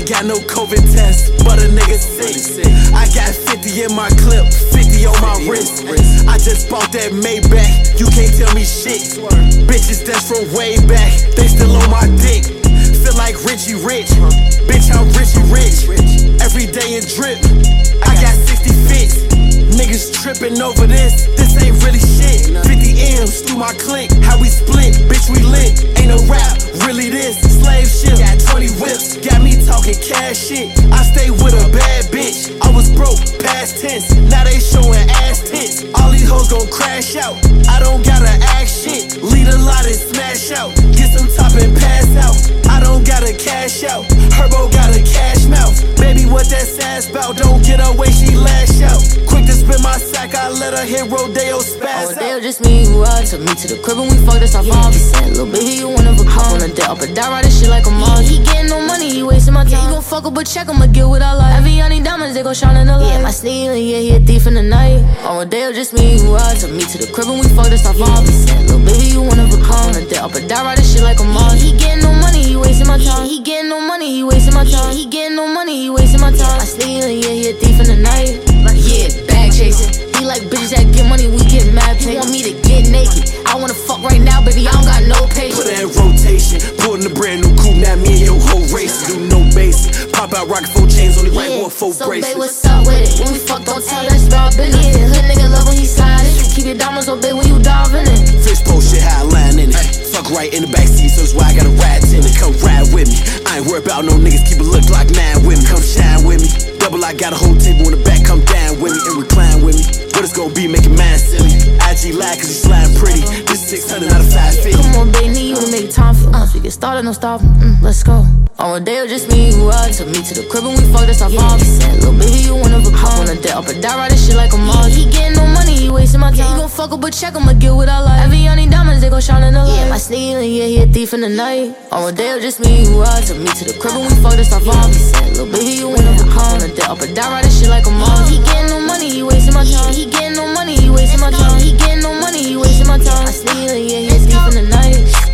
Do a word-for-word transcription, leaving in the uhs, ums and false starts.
got no COVID test, but a nigga sick. I got fifty in my clip, fifty on my wrist. I just bought that Maybach, you can't tell me shit. Bitches that's from way back, they still on my dick. Feel like Richie Rich, bitch I'm Richie Rich. Every day in drip, I got sixty fits. Niggas trippin' over this, this ain't really shit. Fifty M's through my clique, how we split, bitch we lit. Ain't no rap, really this, slave ship. Got twenty whips, got me talking cash shit. I stay with a bad bitch, I was broke, past tense. Now they showing ass tits, all these hoes gon' crash out. I don't gotta ask shit, lead a lot and smash out. Get some top and pass out, I don't gotta cash out. Herbo got a cash mouth, baby what that sass bout. Don't get away, she lash out. Quick to spin my sack, I let her hit Rodeo spaz out. Rodeo just me and you out, took me to the crib and we fucked us off all percent. Little baby, you one of a kind. On a debt up and down, ride this shit like a mom. He getting no money, he wasting my time. Yeah, he gon' fuck up a check, I'ma get what I like. Every on these diamonds, they gon' shine in the light. Yeah, my stealing, yeah, he a thief in the night. On Rodeo just me and you out, took me to the crib and we fucked us off all percent. Little baby, you one of a kind. On a debt up and down, ride this shit like a mom. He getting no money, he wasting my time. He getting no money, he wasting my time. He getting no money, he wasting my time. My stealing, yeah, he a thief in the night. Yeah, bag chasing. He like bitches that get money, we get mad paid. He want me to get naked, I wanna fuck right now, baby, I don't got no patience. Put that in rotation, pulling a brand new coupe, now me and your whole race. Do no bass, pop out rockin' four chains, only right yeah, one four so bracelets. babe, what's up with it? When we fuck, don't tell us about business. Yeah, hood nigga love when he slide it. Keep your diamonds so big when you diving in. Fish post shit, how I line in it. Fuck right in the backseat, so that's why I got a ride in it. Come ride with me, I ain't worried about no niggas, keep a look like nine with me. Come shine with me, double I got a whole table in the back, come down with me and recline with me. What it's gonna be, making mine silly. I G lie cause you slime pretty. This six hundred out of five fifty. Come on, baby, need you to make time for us. We get started, no stopping, mm, let's go. On a day, just me and you out. Took me to the crib and we fucked us off all percent. Little baby, you one of a kind. On a day, up and down, ride this shit like a mom. He getting no money, he wasting my time. Yeah, he gon' fuck up a check, I'ma get what I like. Every on these diamonds, they gon' shine in the light. Yeah, my stealing, yeah, he a thief in the night. On a day, just me and you out. Took me to the crib and we fucked us off all percent. Little baby, you one of a kind. On a day, up and down, ride this shit like a mom. He getting no money, he wasting my time. He getting no money, he wasting my time. He getting no money, he wasting my time. My stealing, yeah, he a thief in the night.